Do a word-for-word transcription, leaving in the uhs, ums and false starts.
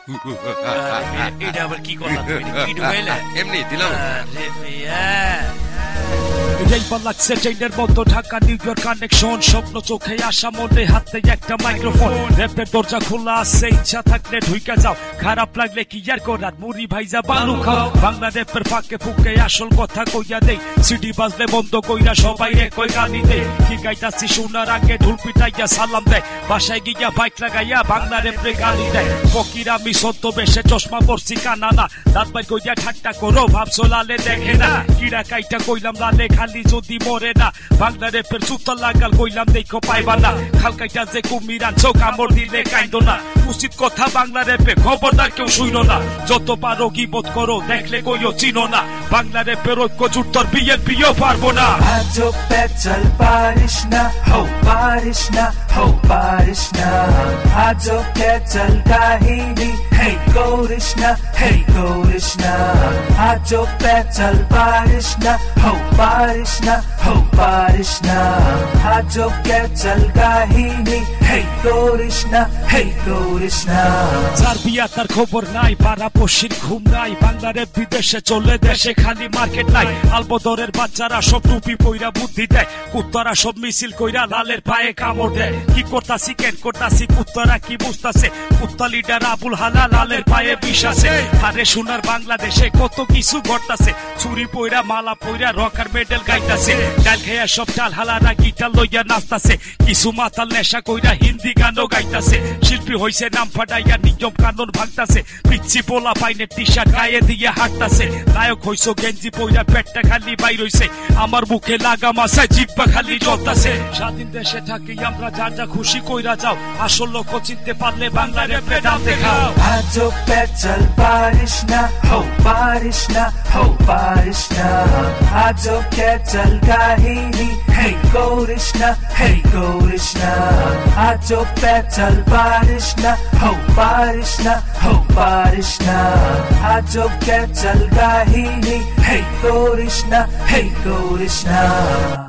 এটা আবার কি করলাম কি ঢুকাইলে এমনি দিলাম আরে মিয়া এইবার লাগছে ট্রেনের মতো ঢাকা নিউ ইয়র্ক কানেকশন স্বপ্ন চোখে আসা মনে হাতে একটা মাইক্রোফোন র্যাপের দরজা খোলা আছে ইচ্ছা থাকলে ঢুইকা যাও খারাপ লাগলে কি আর করার মুড়ি ভাইজা বালু খাও বাংলা র্যাপের ফাঁকে ফুকে আসল কথা কইয়া দেই সিডি বাজলে বন্ধ কইরা সবাই রে কই গালি দেই কি গাইতাছি শোনার আগে ঢুল পিটাইয়া সালাম দেয় বাসায় গিয়া বাইক লাগাইয়া বাংলা র্যাপে গালি দেয় ফকির আমি সত্য বেশে চশমা পরছি কানা না দাঁত বাই কইয়া ঠাট্টা করো ভাবছো লালে দেখে না কিরা কাইটা কইলাম লালে খালি যদি মরে না বাংলা র্যাপের সুতা লাগাল কইলাম দেখো পাইবা না খালকাইটা যে কুমির আনছো কামড় দিলে কাইন্দো না উচিত কথা বাংলা র্যাপে খবরদার কেউ শুইনো না যত পারো গীবত করো দেখলে কইও চিনো না বাংলা র্যাপের ঐক্য জুট তোর বিএনপিও পারবো না আজো পে চল পারিস না হো পারিস না হো পারিস না আজো পে চল কাহিনী হে করিস না হে করিস না আজো পে চল পারিস না হো পারিস না হো পারিস না আজো পে চল কাহিনী হে করিস না হে করিস না যার বিয়া তার খবর নাই পাড়া পশ্চিম ঘুম নাই বাংলা র্যাপ বিদেশে চলে দেশে খালি মার্কেট নাই আলবদরের বাচ্চারা সব টুপি পইরা বুদ্ধি দেয় কুত্তারা সব মিছিল কইরা লালের পায়ে কামড় দেয় কি করতাছি কেন করতাছি কুত্তারা কি বুঝতাছে কুত্তা লিডার আবুল হালা লালের পায়ে বিষ আছে আরে সোনার বাংলাদেশে কত কিছু ঘটতাছে চুরি পইরা মালা পইরা রকার মেডেল গাইতাছে ডাল খেয়া সব ডাল হালারা গিটার লইয়া নাচতাছে কিছু মাতাল নেশা কইরা হিন্দি গানও গাইতাছে শিল্পী হইছে নাম ফাটাইয়া নিয়ম কানুন ভাঙতাছে পিচ্ছি পোলা পাইনে টি শার্ট গায়ে দিয়ে হাঁটতাছে নায়ক হইছো গেঞ্জি পইরা পেটটা খালি বাইর হইছে আমার মুখে লাগা মাছায় জিব্বা খালি জ্বলতাছে স্বাধীন দেশে থাকি আমরা যার যা খুশি কইরা যাও আসল লক্ষ্য চিনতে পারলে বাংলা র্যাপে ডাল দেখাও আজো পে চল পারিস না হো পারিস না হো পারিস না আজো পে চল কাহিনী হে করিস না হে করিস না আজো পে চল পারিস না হো পারিস না হো পারিস না আজো পে চল কাহিনী হে করিস না হে করিস না